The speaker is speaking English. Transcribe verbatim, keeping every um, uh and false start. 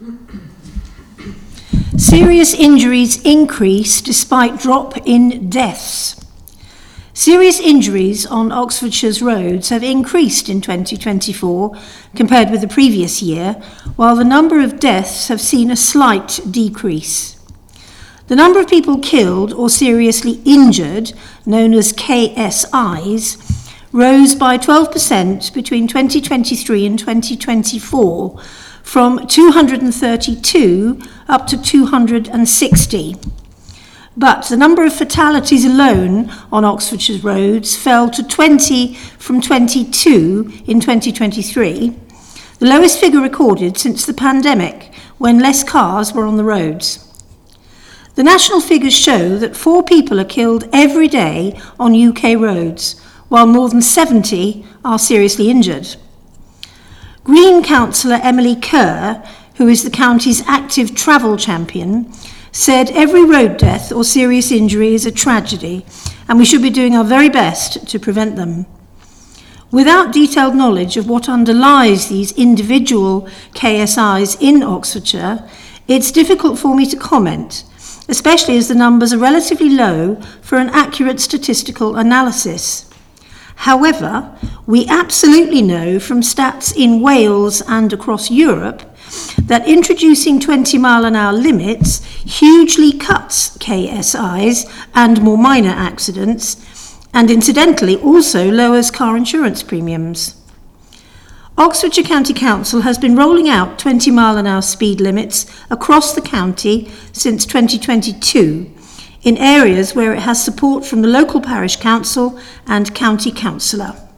Serious injuries increase despite drop in deaths. Serious injuries on Oxfordshire's roads have increased in twenty twenty-four compared with the previous year, while the number of deaths have seen a slight decrease. The number of people killed or seriously injured, known as K S Is, rose by twelve percent between twenty twenty-three and twenty twenty-four, from two hundred thirty-two up to two hundred sixty. But the number of fatalities alone on Oxfordshire's roads fell to twenty from twenty-two in twenty twenty-three, the lowest figure recorded since the pandemic, when less cars were on the roads. The national figures show that four people are killed every day on U K roads, while more than seventy are seriously injured. Green councillor Emily Kerr, who is the county's active travel champion, said every road death or serious injury is a tragedy, and we should be doing our very best to prevent them. Without detailed knowledge of what underlies these individual K S Is in Oxfordshire, it's difficult for me to comment, especially as the numbers are relatively low for an accurate statistical analysis. However, we absolutely know from stats in Wales and across Europe that introducing twenty mile an hour limits hugely cuts K S Is and more minor accidents, and incidentally also lowers car insurance premiums. Oxfordshire County Council has been rolling out twenty mile an hour speed limits across the county since twenty twenty-two, in areas where it has support from the local parish council and county councillor.